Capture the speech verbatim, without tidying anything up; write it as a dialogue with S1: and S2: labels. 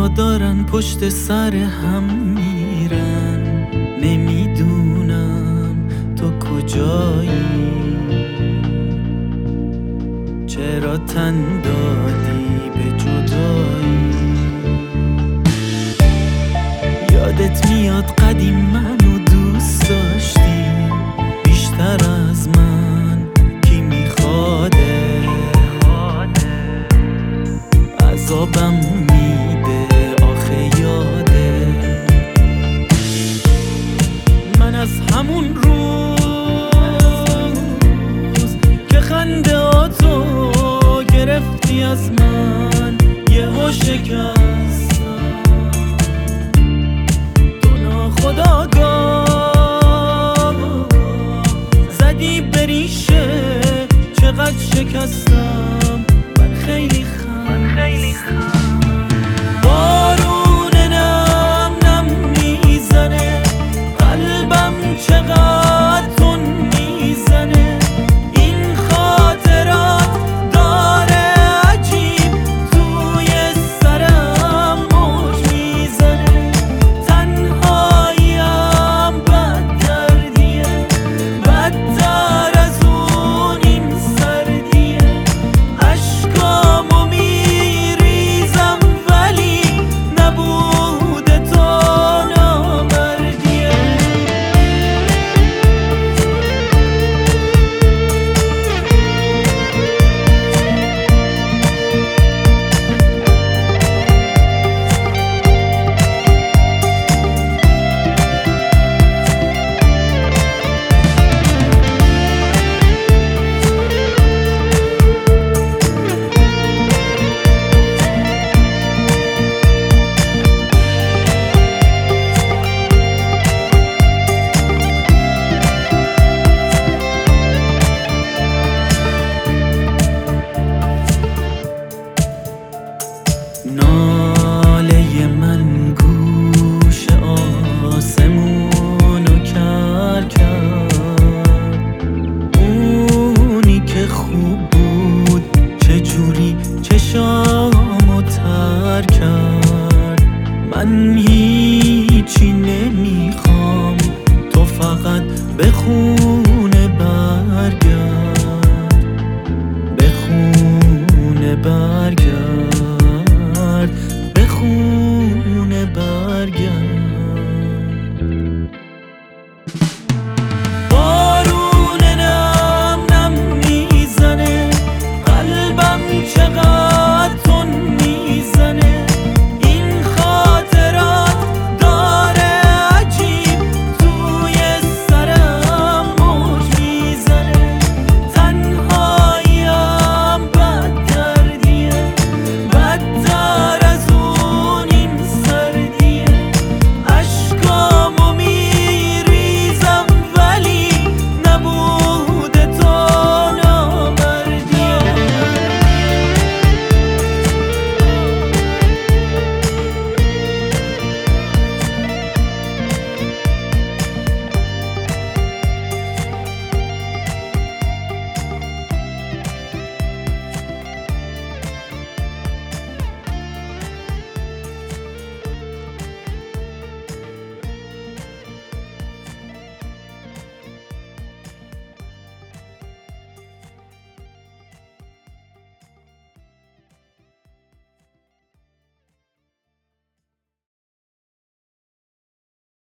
S1: ها دارن پشت سر هم میرن، نمیدونم تو کجایی، چرا تن دادی به جدایی. یادت میاد قدیم منو دوست داشتی بیشتر از من، کی میخواده عذابم میده آخه یاده. من از همون روز که خنده آتو گرفتی از من یهو شکستم، تو ناخودآگاه زدی به ریشه چقدر شکستم.